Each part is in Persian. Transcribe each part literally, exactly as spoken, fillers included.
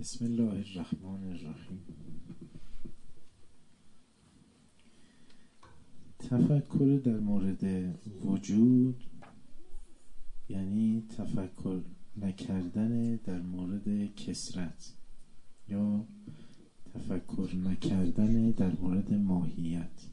بسم الله الرحمن الرحیم. تفکر در مورد وجود یعنی تفکر نکردن در مورد کثرت یا تفکر نکردن در مورد ماهیت.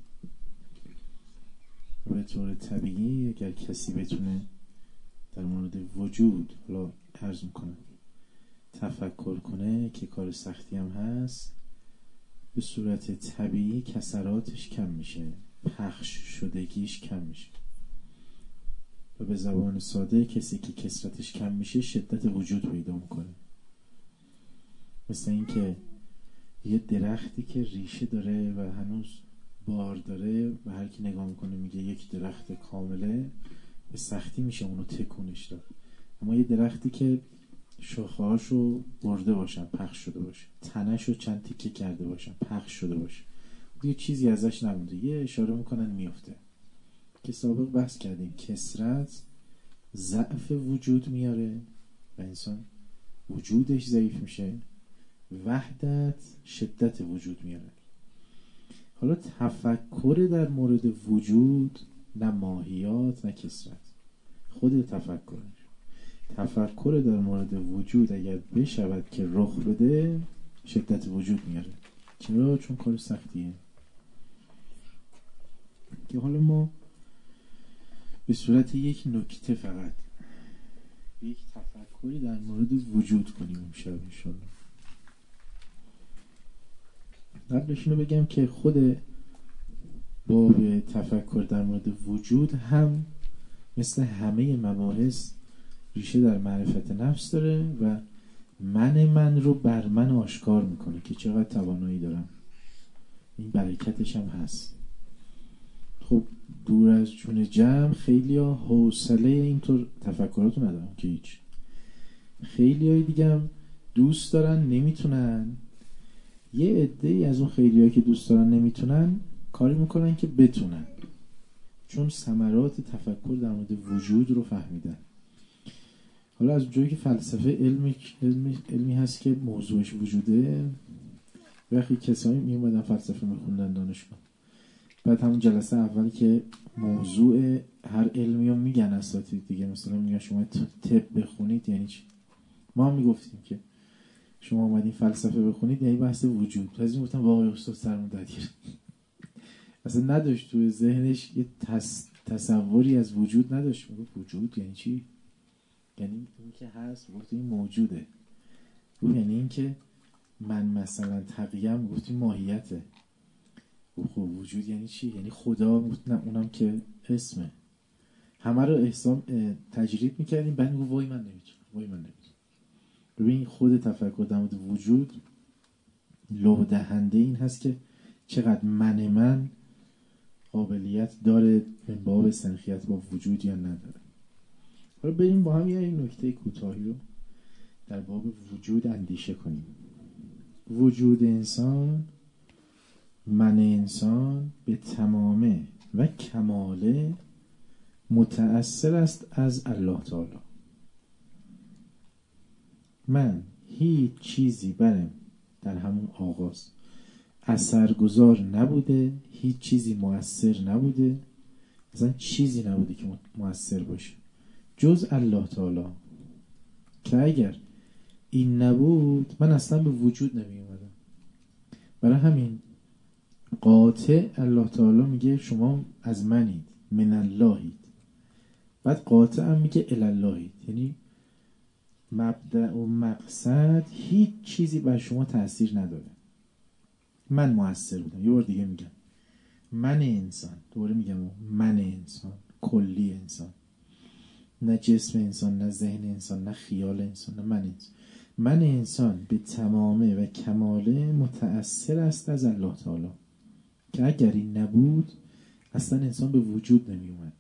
و به طور طبیعی اگر کسی بتونه در مورد وجود، حالا عرض میکنم، تفکر کنه که کار سختی هم هست، به صورت طبیعی کثراتش کم میشه، پخش شدگیش کم میشه. و به زبان ساده کسی که کثرتش کم میشه شدت وجود پیدا میکنه. مثل این که یه درختی که ریشه داره و هنوز بار داره و هر کی نگاه میکنه میگه یک درخت کامله، به سختی میشه اونو تکونش داد. اما یه درختی که شاخه‌هاشو برده باشن، پخش شده باشه، تنه‌شو چند تیکه کرده باشن، پخش شده باشه، یه چیزی ازش نمونده، یه اشاره میکنن میفته. که سابق بحث کردیم کثرت ضعف وجود میاره و انسان وجودش ضعیف میشه، وحدت شدت وجود میاره. حالا تفکر در مورد وجود، نه ماهیات نه کثرت، خود تفکرش. تفکر در مورد وجود اگر بشود که رخ بده شدت وجود میاره. چرا؟ چون کار سختیه. که حالا ما به صورت یک نکته فقط یک تفکری در مورد وجود کنیم امشب انشاءالله. قبلش اینو بگم که خود باب تفکر در مورد وجود هم مثل همه مباحث ریشه در معرفت نفس داره و من من رو بر من آشکار میکنه که چقدر توانایی دارم. این برکتش هم هست. خب دور از جون جمع خیلی ها حوصله اینطور تفکراتو ندارم که هیچ. خیلی های دیگه هم دوست دارن نمیتونن. یه عده‌ای از اون خیلی هایی که دوست دارن نمیتونن کاری میکنن که بتونن، چون ثمرات تفکر در مورد وجود رو فهمیدن. حالا از اونجایی که فلسفه علمی, علمی, علمی هست که موضوعش وجوده، وقتی کسایی می اومدن فلسفه میخوندن دانشگاه، بعد همون جلسه اول که موضوع هر علمی رو میگن اساتید دیگه، مثلا میگن شما طب بخونید یعنی چی؟ ما هم میگفتیم که شما اومدین فلسفه بخونید یعنی بحث وجود. پس این گفتم واقعا استاد سرمون دادیر. اصلا نداشت توی ذهنش یه تص... تصوری از وجود نداشت. میگفت وجود یعنی چی؟ یعنی این که هست، گفت این موجوده. یعنی این که من مثلا تقیم، گفت این ماهیته. خب وجود یعنی چی؟ یعنی خدا. گفت نه اونم که اسمه. همه رو احسان تجرید میکردیم، بعد میگفت وای من نمیتونم، وای من نمیتونم. ببین خود تفکر در مورد وجود لو دهنده این هست که چقدر من من قابلیت داره به باب سنخیت با وجود یا نداره. حالا بریم با هم یه نکته کوتاهی رو در باب وجود اندیشه کنیم. وجود انسان، من انسان به تمامه و کماله متأثر است از الله تعالی. من هیچ چیزی برم در همون آغاز اثرگذار نبوده، هیچ چیزی مؤثر نبوده، اصلا چیزی نبوده که مؤثر باشه جز الله تعالی. که اگر این نبود من اصلا به وجود نمی اومدم. برای همین قاطع الله تعالی میگه شما از منید، من اللهید. بعد قاطع هم میگه الاللهید، یعنی مبدأ و مقصد هیچ چیزی بر شما تأثیر نداره. من مؤثر بودم. یه بار دیگه میگم من انسان، دوباره میگم من انسان، کلی انسان، نه جسم انسان، نه ذهن انسان، نه خیال انسان، نه من انسان. من انسان به تمامه و کماله متأثر است از الله تعالی که اگر این نبود اصلا انسان به وجود نمی اومد.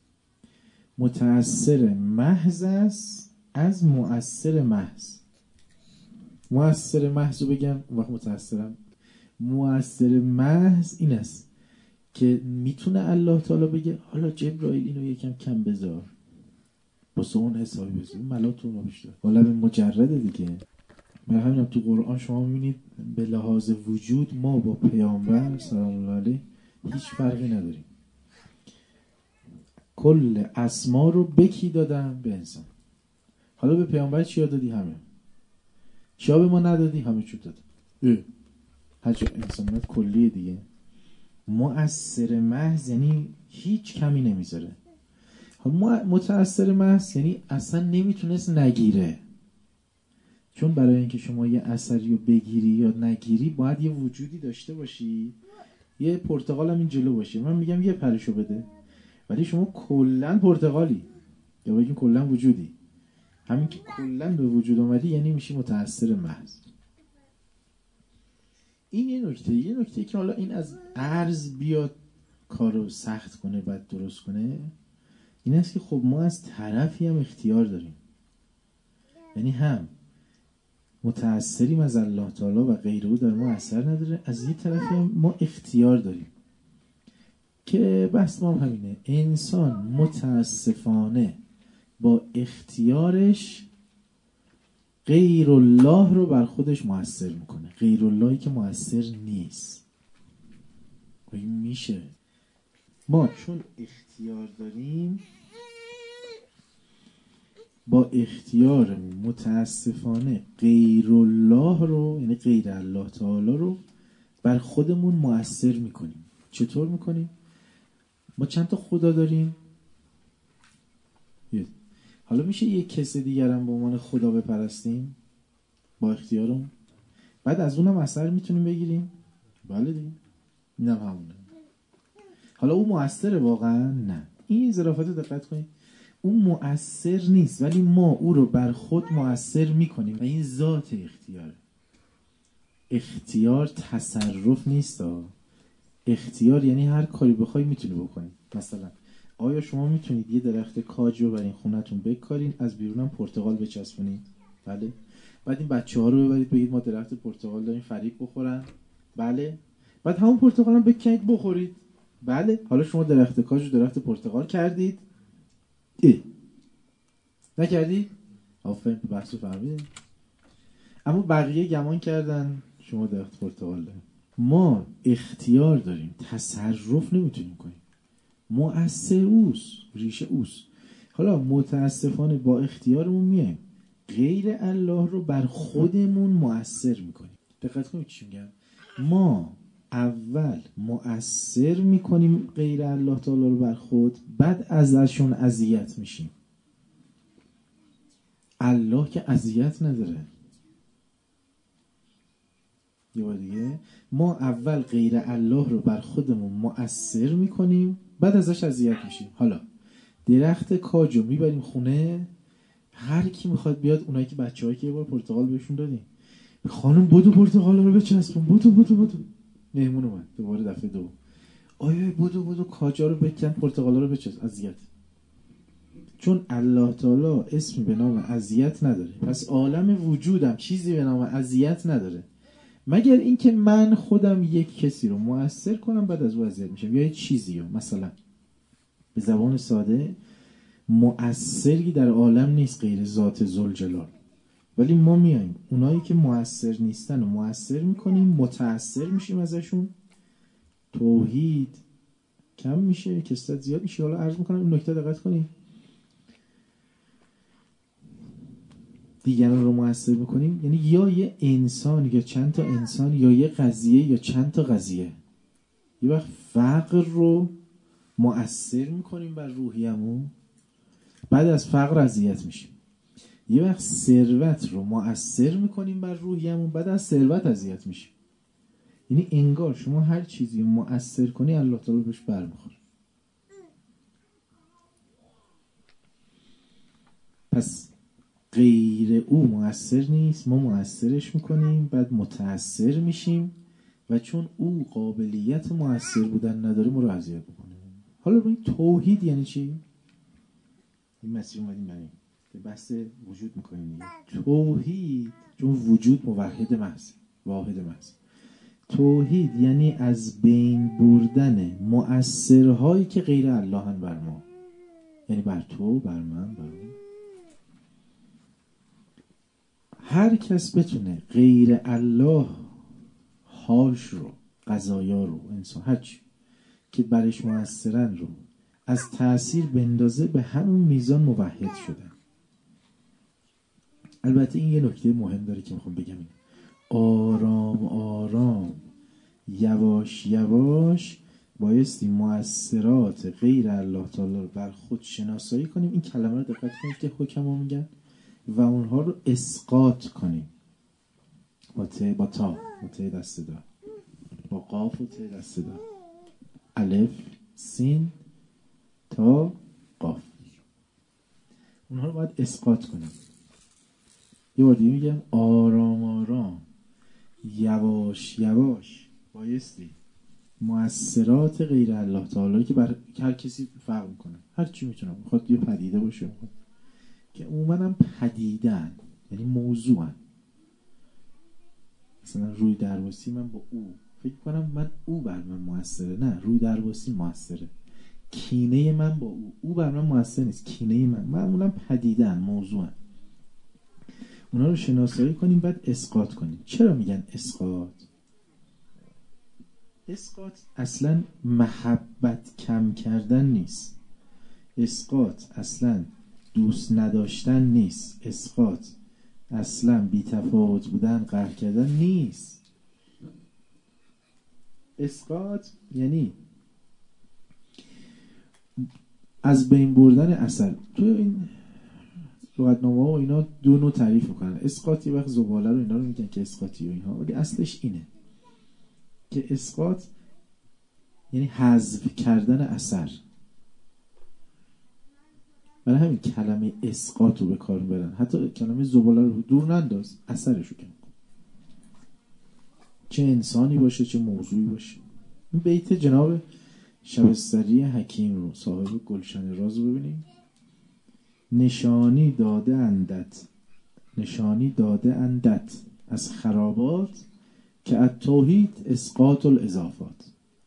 متأثر محض است از مؤثر محض. مؤثر محض رو بگم وقت متأثرم. مؤثر محض این است که میتونه الله تعالی بگه حالا جبرائیل اینو یکم کم بذار، واسه اون حسابی بذار، ملاتون رو بشتر، حالا به مجرد دیگه. من همینم تو قرآن شما میبینید به لحاظ وجود ما با پیامبر سلام الله علیه هیچ فرقی نداریم. کل اسما رو بکی دادم به انسان. حالا به پیامبر چیا دادی؟ همه. چیا به ما ندادی؟ همه چی دادی. هر چه انسانیت کلیه دیگه. مؤثر محض یعنی هیچ کمی نمیذاره. متأثر محض یعنی اصلا نمیتونست نگیره. چون برای اینکه شما یه اثری رو بگیری یا نگیری باید یه وجودی داشته باشی. یه پرتقال هم این جلو باشه، من میگم یه پرشو بده، ولی شما کلن پرتقالی یا بگیم کلن وجودی. همین که کلن به وجود اومدی یعنی میشی متأثر محض. این یه نکته. یه نکته که حالا این از عرض بیاد کارو سخت کنه بعد درست کنه این است که خب ما از طرفی هم اختیار داریم. یعنی هم متأثریم از الله تعالی و غیره او در ما اثر نداره، از یه طرفی هم ما اختیار داریم که بحث ما هم همینه. انسان متاسفانه با اختیارش غیر الله رو بر خودش مؤثر میکنه. غیر اللهی که مؤثر نیست. این میشه ما چون اختیار داریم با اختیارمون متاسفانه غیر الله رو یعنی غیر الله تعالی رو بر خودمون مؤثر میکنیم. چطور میکنیم؟ ما چند تا خدا داریم؟ حالا میشه یک کس دیگر هم به عنوان خدا بپرستیم با اختیارمون، بعد از اونم اثر میتونیم بگیریم؟ بله دیگه، اینم همونه. حالا اون مؤثره واقعا؟ نه. این ظرافت رو دقت کنید، اون مؤثر نیست ولی ما او رو بر خود مؤثر میکنیم و این ذات اختیاره. اختیار تصرف نیست. اختیار یعنی هر کاری بخوای میتونی بکنی. مثلا آیا شما میتونید یه درخت کاج رو برین خونتون بکارین، از بیرونم پرتقال بچسبونید؟ بله. بعد این بچه‌ها رو ببرید بگید ما درخت پرتقال داریم فریب بخورن؟ بله. بعد همون پرتقال هم بکنید بخورید؟ بله. حالا شما درخت کاج رو درخت پرتقال کردید؟ اه. نکردید؟ آفرین، بحثو فهمیدید. اما بقیه گمان کردن شما درخت پرتقال دارید. ما اختیار داریم، تصرف نمیتونیم کنیم. مؤثر اوست، ریشه اوست. حالا متاسفانه با اختیارمون میایم غیر الله رو بر خودمون مؤثر میکنیم. دقت کنید چی میگم. ما اول مؤثر میکنیم غیر الله تعالی رو بر خود، بعد ازشون اذیت میشیم. الله که اذیت نداره. یه بار دیگه، ما اول غیر الله رو بر خودمون مؤثر میکنیم بعد ازش اذیت میشیم. حالا درخت کاجو میبریم خونه، هر کی میخواد بیاد، اونایی که بچه‌هایی که یه بار پرتقال بهشون دادیم، خانم بودو پرتقال رو بچسبون، بودو بودو بودو. مهمون اومد دوباره دفعه دو، آیا بودو بودو کاجا رو بکن پرتقالا رو بچسب. اذیت. چون الله تعالی اسمی به نام اذیت نداره، پس عالم وجودم چیزی به نام اذیت نداره، مگر اینکه من خودم یک کسی رو مؤثر کنم بعد از او اذیت میشم، یا یک چیزی رو. مثلا به زبان ساده مؤثری در عالم نیست غیر ذات ذوالجلال، ولی ما میایم اونایی که مؤثر نیستن رو مؤثر میکنیم، متأثر میشیم ازشون، توحید کم میشه، کثرت زیاد میشه. حالا عرض میکنم این نکته دقت کنید. دیگران رو مؤثر میکنیم یعنی یا یه انسان یا چند تا انسان، یا یه قضیه یا چند تا قضیه. یه وقت فقر رو مؤثر میکنیم بر روحیمون، بعد از فقر اذیت میشیم. یه وقت ثروت رو مؤثر میکنیم بر روحیمون، بعد از ثروت اذیت میشیم. یعنی انگار شما هر چیزی مؤثر کنی الله تعالی بهش برمیخوره. پس غیر او مؤثر نیست، ما مؤثرش میکنیم بعد متأثر میشیم و چون او قابلیت مؤثر بودن نداره ما رو اذیت میکنه. حالا ببین توحید یعنی چی؟ این مسیر اومدیم بریم به بحث وجود میکنیم دیگه. توحید چون وجود موحد محض، واحد محض. توحید یعنی از بین بردن مؤثرهایی که غیر الله هن بر ما، یعنی بر تو، بر من، بر من. هر کس بتونه غیر الله حالش رو، قضایا رو، انسان هرچی که برش موثرن رو از تأثیر بندازه، به همون میزان موحد شدن. البته این یه نکته مهم داره که میخوام بگم، این آرام آرام یواش یواش بایستی مؤثرات غیر الله تعالی رو بر خود شناسایی کنیم. این کلمه رو دقت کنید که حکما میگن و اونها رو اسقاط کنیم. با ت با تا با ت دست دار، با قاف و ت دست دار، الف سین تا قاف، اونها رو باید اسقاط کنیم. یه بار دیگه میگم آرام آرام یواش یواش بایستی مؤثرات غیر الله تعالی که بر هر کسی فرق میکنه، هر چی میتونه، میخواد یه پدیده باشه، میخواد که عموما هم پدیدن، یعنی موضوعن. مثلا روی درواسی من با او فکر کنم من او بر من موثره، نه روی درواسی موثره. کینه من با او، او بر من موثر نیست، کینه من معمولا پدیدن، موضوعن. اونا رو شناسایی کنیم بعد اسقاط کنیم. چرا میگن اسقاط؟ اسقاط اصلا محبت کم کردن نیست، اسقاط اصلا دوست نداشتن نیست، اسقاط اصلا بی تفاوت بودن، قهر کردن نیست. اسقاط یعنی از بین بردن اثر. تو این لغتنامه ها و اینا دو نوع تعریف میکنن. اسقاط یه وقت زباله رو اینا رو میگن که اسقاطی و اینها، ولی اصلش اینه که اسقاط یعنی حذف کردن اثر. برای همین کلمه اسقاط رو به کار میبرن. حتی کلمه زباله رو دور ننداز، اثرش رو کم کن، چه انسانی باشه چه موضوعی باشه. این بیت جناب شبستری حکیم رو، صاحب گلشن راز رو ببینیم. نشانی داده اندت نشانی داده اندت از خرابات که از توحید اسقاط الاضافات.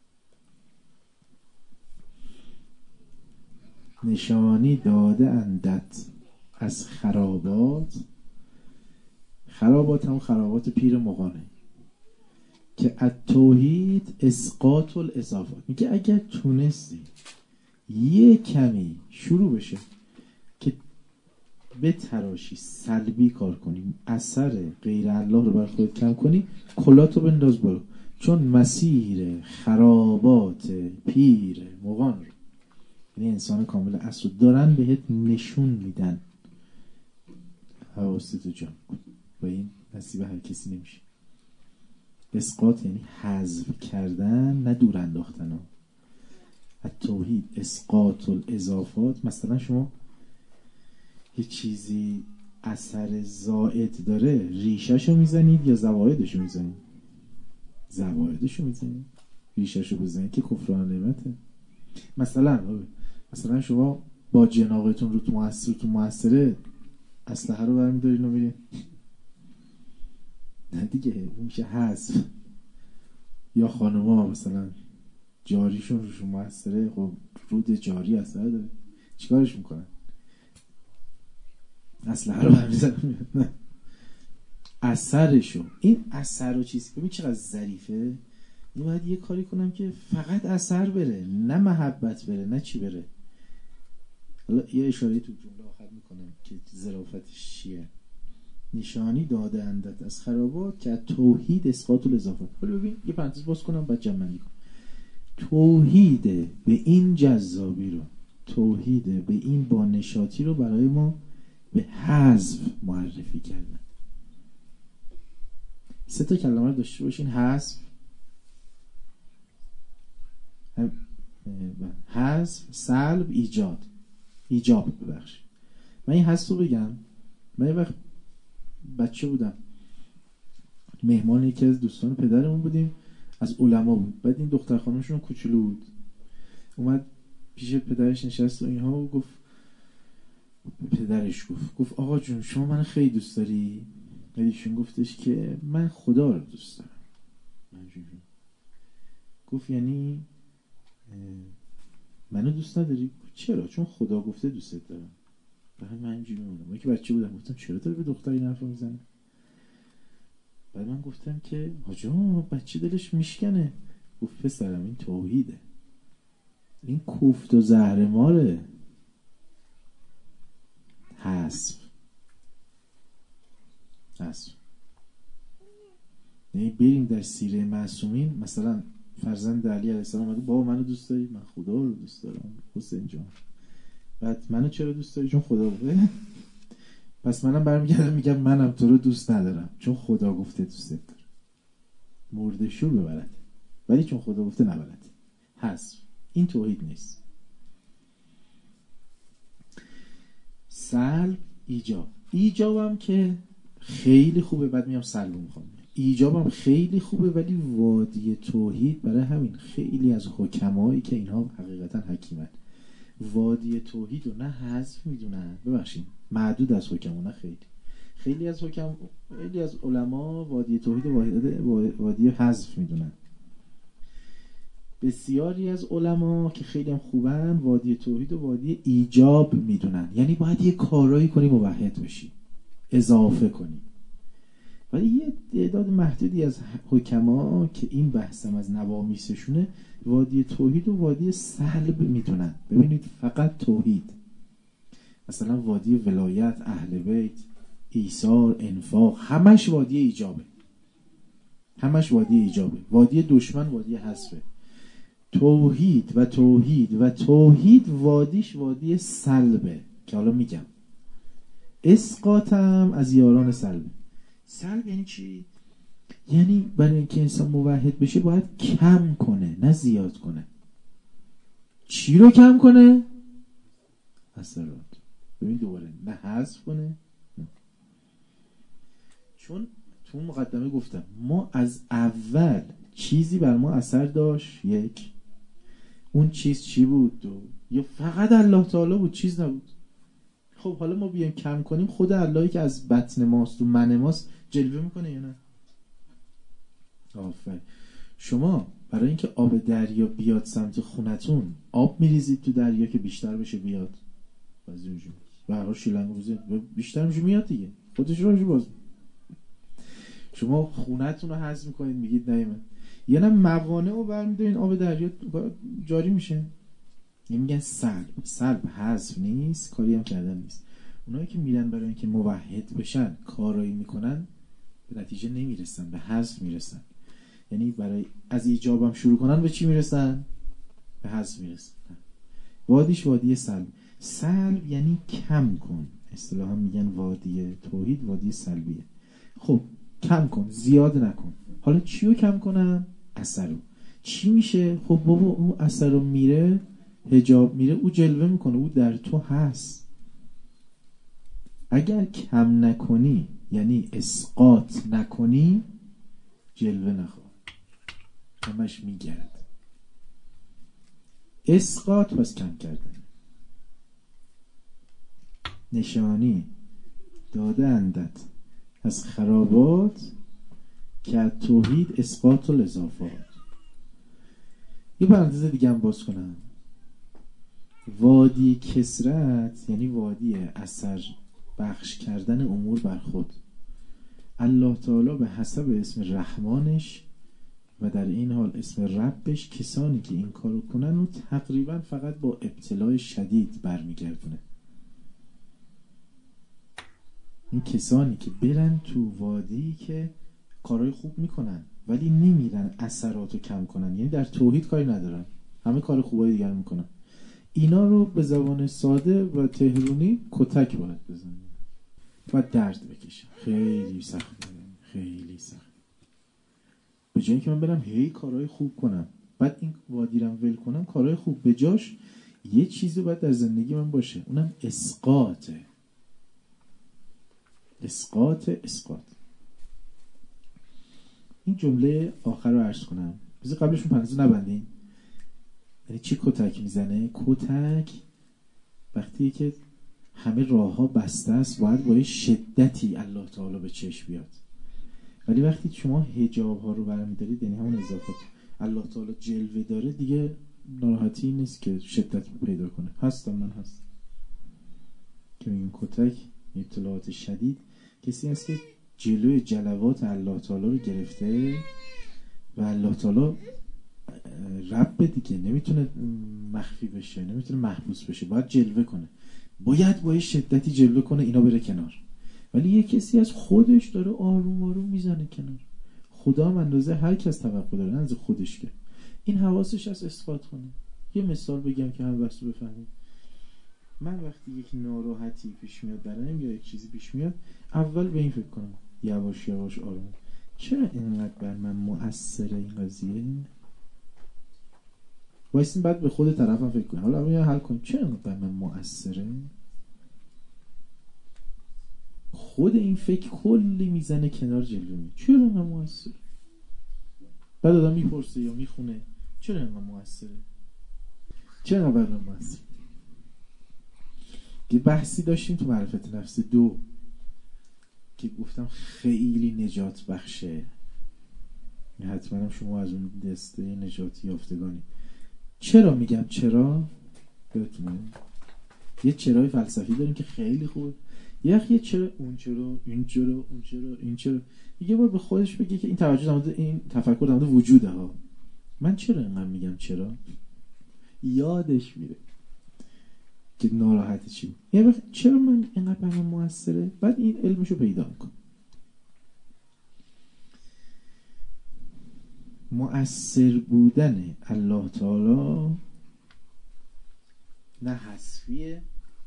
نشانی داده اندت از خرابات، خرابات هم خرابات پیر مغانه، که از توحید اسقاط الاضافات. میگه اگر تونستی یه کمی شروع بشه که به تراشی سلبی کار کنی، اثر غیر الله رو بر خودت کم کنی، کلاتو بنداز برو. چون مسیر خرابات پیر مغان رو، یعنی انسان کامل اصل دارن بهت نشون میدن. حواستو جمع کن، با این نصیب هر کسی نمیشه. اسقاط یعنی حذف کردن، نه دور انداختن ها. التوحید اسقاط الاضافات. مثلا شما یه چیزی اثر زائد داره، ریشهشو میزنید یا زوایدشو میزنید؟ زوایدشو میزنید. ریشهشو بزنید که کفران نعمته. مثلا مثلا شما با جناقتون رو تو مؤثر تو مؤثره اسلحه رو برمی‌دارین و میرین، نه دیگه، اون میشه حذف. یا خانوما مثلا جاریشون روشون مؤثره، خب رود جاری اثر داره، چیکارش میکنن؟ اسلحه رو برمی‌دارن. اثرشو، این اثر و چیز ببین چقدر ظریفه. این باید یه کاری کنم که فقط اثر بره، نه محبت بره، نه چی بره. حالا یه اشاره تو جمله آخر میکنم که ظرافتش چیه. نشانی داده اندت از خرابات که توحید اسقاط الاضافات. حالا ببین یه پرانتز باز کنم بعد جمع بندی کنم. توحید به این جذابی رو، توحید به این با نشاطی رو برای ما به حذف معرفی کردن. سه تا کلمه رو داشته باشین: حذف، حذف، سلب، ایجاد. ایجاب ببخشید. من این حذف رو بگم. من یه وقت بچه بودم، مهمان یکی از دوستان پدرمون بودیم، از علما بود. بعد این دختر خانمشون کوچولو بود، اومد پیش پدرش نشست و اینها و گفت، پدرش گفت گفت آقا جون شما من خیلی دوست داری؟ ایشون گفتش که من خدا رو دوست دارم. گفت یعنی منو دوست نداری؟ چرا؟ چون خدا گفته دوست دارم. بعد من اینجوری موندم، من که بچه بودم گفتم چرا داره به دختر این حرفو میزنه؟ بعد من گفتم که آجا بچه دلش میشکنه. گفت پسرم این توحیده، این کوفت و زهرماره. حذف حذف یعنی بریم در سیره معصومین، مثلا فرزند علی علیه السلام اومد بابا منو دوست داری؟ من خدا رو دوست دارم حسین جان. بعد منو چرا دوست داری؟ چون خدا بوده. پس منم برمیگردم میگم منم تو رو دوست ندارم چون خدا گفته دوست دارم. مرده شور ببرد ولی چون خدا گفته نبرد. حذف. این توحید نیست. سلب ایجاب. ایجابم که خیلی خوبه، بعد میام سلب میخوام. ایجابم خیلی خوبه ولی وادی توحید، برای همین خیلی از حکمایی که اینها حقیقتا حکیمن وادی توحید رو نه حذف میدونن، ببخشید معدود از حکم، نه خیلی خیلی از حکم، خیلی از علما وادی توحید و وادی حذف میدونن. بسیاری از علما که خیلی هم خوبن وادی توحید و وادی ایجاب میدونن، یعنی باید یه کارایی کنی موحد بشی، اضافه کنی. ولی یه تعداد محدودی از حکما که این بحثم از نوامیسشونه وادی توحید و وادی سلب میدونن. ببینید فقط توحید، مثلا وادی ولایت، اهل بیت، ایثار، انفاق، همش وادی ایجابه، همش وادی ایجابه. وادی دشمن وادی حذفه. توحید و توحید و توحید وادیش وادی سلبه که حالا میگم. اسقاطم از یاران سلبه. سلب یعنی چی؟ یعنی برای اینکه انسان موحد بشه باید کم کنه نه زیاد کنه. چی رو کم کنه؟ اثرات. ببین دوباره نه حذف کنه نه. چون تو مقدمه گفتم ما از اول چیزی بر ما اثر داشت، یک، اون چیز چی بود؟ دو، یا فقط الله تعالی بود چیز نبود. خب حالا ما بیایم کم کنیم، خود اللهی که از بطن ماست و من ماست جلوه میکنه یا نه؟ آفرین. شما برای اینکه آب دریا بیاد سمت خونتون آب میریزید تو دریا که بیشتر بشه بیاد، بعضی میشه به هر حال شیلنگ بزنید بیشتر میشه میاد دیگه، خودش راهش باز. شما خونتون رو حذف میکنید میگید نه من، یه نه موانع رو برمیدارین آب دریا جاری میشه. یه میگن سلب. سلب حذف نیست، کاری هم کردن نیست. اونایی که میرن برای اینکه موحد بشن کارایی میکنن به نتیجه نمیرسن، به حذف میرسن. یعنی برای از ایجابم شروع کنن به چی میرسن؟ به حذف میرسن. وادیش وادی سلب. سلب یعنی کم کن، اصطلاحا میگن وادی توحید وادی سلبیه. خب کم کن، زیاد نکن. حالا چی رو کم کنم؟ اثر رو. چی میشه؟ خب بابا اون اثر رو میره، حجاب میره، او جلوه میکنه، او در تو هست. اگر کم نکنی یعنی اسقاط نکنی جلوه نخواه، همش میگرد. اسقاط پس کم کردن. نشانی داده اندت از خرابات که توحید اسقاط و الاضافات. یه پرانتز دیگه هم باز کنم. وادی کسرت یعنی وادی اثر بخش کردن امور بر خود. الله تعالی به حسب اسم رحمانش و در این حال اسم ربش کسانی که این کارو کنن و تقریبا فقط با ابتلای شدید برمیگردونه. این کسانی که برن تو وادی که کارهای خوب میکنن ولی نمیرن اثراتو کم کنن، یعنی در توحید کاری ندارن، همه کار خوبای دیگر میکنن، اینا رو به زبان ساده و تهرونی کتک باید بزنن، باید درد بکشن. خیلی سخته، خیلی سخت. به جایی که من برم هی کارهای خوب کنم بعد این وادی رو ول کنم، کارهای خوب به جاش یه چیزی باید در زندگی من باشه، اونم اسقاطه. اسقاط اسقاط. این جمله آخر رو عرض کنم، بذار قبلشون پرانتز نبندین. یعنی چی کتک میزنه؟ کتک وقتی که همه راه ها بسته است باید با شدتی الله تعالی به چشم بیاد، ولی وقتی شما حجاب ها رو برمی‌دارید یعنی همون اضافات الله تعالی جلوه داره، دیگه ناراحتی نیست که شدت پیدا کنه. هستم من هست که میگم کتک اطلاعات شدید کسی هست که جلوی جلوات الله تعالی رو گرفته و الله تعالی رب دیگه نمیتونه مخفی بشه، نمیتونه محبوس بشه، باید جلوه کنه، باید با شدتی جلوه کنه اینا بره کنار. ولی یه کسی از خودش داره آروم آروم میزنه کنار. خدا هم اندازه هر کس توقع داره، نه از خودش که این حواسش از اسقاط کنه. یه مثال بگم که هم بحثو بفهمید. من وقتی یک ناراحتی پیش میاد برایم یا یک چیزی پیش میاد، اول به این فکر کنم یواش یواش آروم، چرا اینقدر بر من مؤثره این قضیه؟ وایسین بعد به خود طرفم فکر کنم، حالا بیا حل کنیم چرا اینقدر بر من مؤثره. خود این فکر کلی میزنه کنار جلوه می، چرا اینقدر مؤثره؟ بعد آدم میپرسه یا میخونه چرا اینقدر مؤثره، چرا اینقدر بر من مؤثره. یه بحثی داشتیم تو معرفت نفس دو که گفتم خیلی نجات بخشه، حتما هم شما از اون دسته نجاتی یافتگانی. چرا میگم چرا؟ بهتونه یه چرای فلسفی داریم که خیلی خوبه، یه یه چرا اون چرا این چرا اون چرا این چرا. یه بار به خودش بگه که این توجه در مورد این تفکر در مورد وجوده ها، من چرا اینقدر میگم چرا، یادش میره که ناراحت چی بود، یه وقت چرا من اینقدر بر من موثره، بعد این علمشو پیدا میکنم. مؤثر بودن الله تعالی نه حذفیه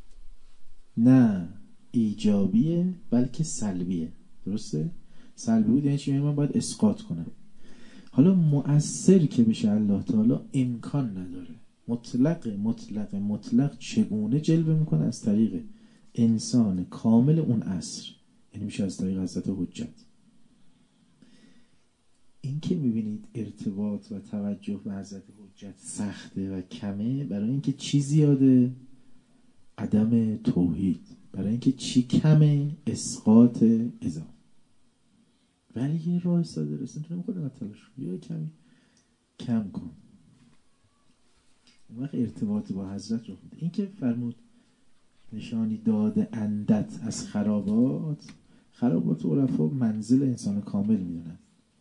نه ایجابیه بلکه سلبیه. درسته؟ سلبی بود یعنی چی؟ یعنی من باید اسقاط کنم. حالا مؤثر که بشه الله تعالی امکان نداره. مطلق مطلق مطلق چگونه جلوه میکنه؟ از طریق انسان کامل اون عصر، یعنی میشه از طریق حضرت حجت. این که میبینید ارتباط و توجه به حضرت حجت سخته و کمه، برای اینکه چی زیاده؟ عدم توحید. برای اینکه چی کمه؟ اسقاط اضافه. ولی یه راه ساده رسید تو نمیخواد اینقدر تلاش کنی، یه کمی کم کن، اون وقت ارتباط با حضرت رو خود. این که فرمود نشانی داده اندت از خرابات، خرابات عرفا منزل انسان کامل میدونن.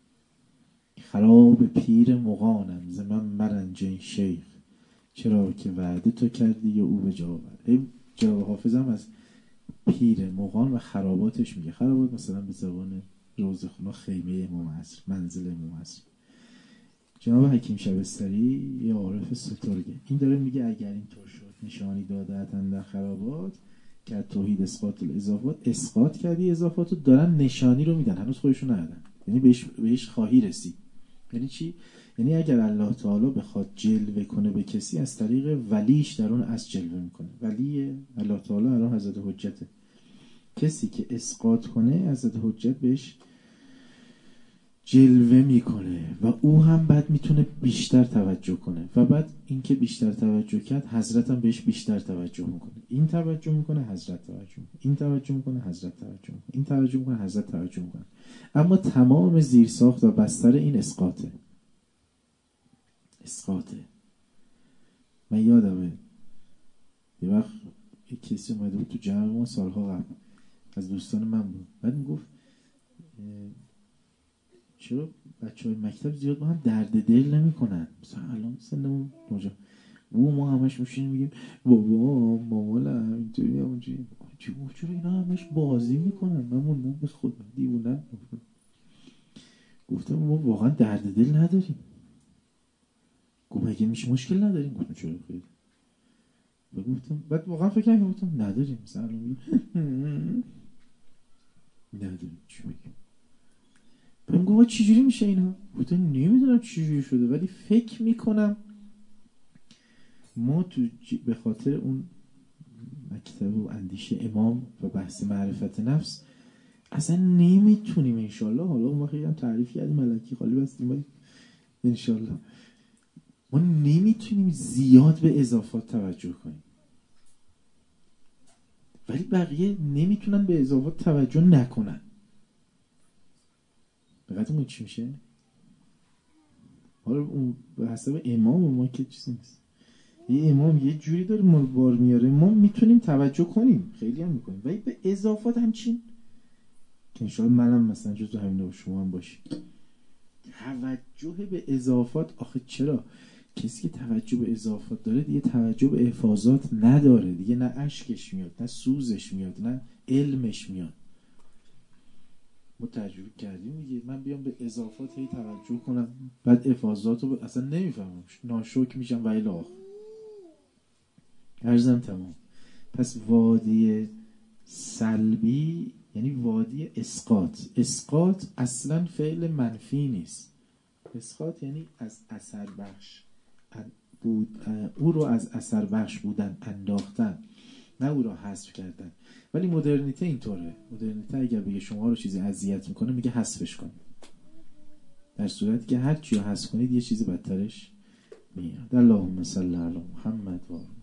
خراب پیر مغانم ز من مرنج این شیخ، چرا که وعده تو کردی یا او به جواب. جواب حافظم از پیر مغان و خراباتش میگه. خرابات مثلا به زبان روزخونا خیمه امام عصر، منزل امام عصر. جناب حکیم شبستری یه عارف سترگه، این داره میگه اگر اینطور شد نشانی داده‌تن در خرابات که توحید اسقاط الاضافات، اسقاط کردی اضافاتو، دارن نشانی رو میدن، هنوز خودشون ندادن، یعنی بهش بهش خواهی رسید. یعنی چی؟ یعنی اگر الله تعالی بخواد جلوه کنه به کسی، از طریق ولیش در اون از جلوه میکنه. ولی الله تعالی الان حضرت حجته. کسی که اسقاط کنه حضرت حجت بهش جلوه میکنه و او هم بعد میتونه بیشتر توجه کنه و بعد اینکه بیشتر توجه کرد حضرت هم بهش بیشتر توجه میکنه. این توجه میکنه حضرت توجه میکنه، این توجه میکنه حضرت توجه میکنه، این توجه میکنه حضرت توجه میکنه. اما تمام زیرساخت و بستر این اسقاطه. اسقاطه. من یادمه یه وقت یک کسی اومده بود تو جمع ما سالها قبل، از دوستان من بود، بعد میگفت چرا بچه های مکتب زیاد با هم درد دل نمی کنن؟ مثلا الان سنمون نوجا و ما همش میشینیم میگیم بابا مامالا اینطوری همونجوری، چرا اینا همش بازی میکنن؟ من موندم به خود دیوونم. گفتم ما واقعا درد دل نداریم. گفت اگه میشه مشکل نداریم. گفتم چرا خیلی؟ و گفتم بعد واقعا فکر نکنم، گفتم نداریم. مثلا الان میگیم نداریم. چی میگیم؟ من گفتم چجوری میشه اینا؟ گفتم نمیدونم چجوری شده، ولی فکر میکنم ما تو به خاطر اون مکتب و اندیشه امام و بحث معرفت نفس اصلا نمیتونیم انشالله، حالا ما خیلی هم تعریف کردیم ملکی خالی بستیم، ولی انشالله ما نمیتونیم زیاد به اضافات توجه کنیم، ولی بقیه نمیتونن به اضافات توجه نکنن. بقیه اون چی میشه؟ حالا اون به حسب امام ما که چیزی نیست. یه امام یه جوری داره ما بار میاره، ما میتونیم توجه کنیم، خیلی هم میکنیم، ولی به اضافات همچین که انشاءالله منم مثلا جزو همین و شما هم باشی. توجه به اضافات، آخه چرا کسی که توجه به اضافات داره دیگه توجه به احفاظات نداره دیگه، نه اشکش میاد، نه سوزش میاد، نه علمش میاد. ما تجربه کردیم دیگه. من بیام به اضافات هی توجه کنم بعد احفاظات رو ب... اصلا نمیفهمم، ناشکر میشم و الی آخر. عرضم تمام. پس وادی سلبی یعنی وادی اسقاط. اسقاط اصلا فعل منفی نیست. اسقاط یعنی از اثر بخش بود، او رو از اثر بخش بودن انداختن، نه او را حذف کردن. ولی مدرنیته اینطوره. مدرنیته اگر بگه شما رو چیزی اذیت میکنه میگه حذفش کن، در صورتی که هر چی رو حذف کنید یه چیزی بدترش میاد. اللهم صل علی محمد و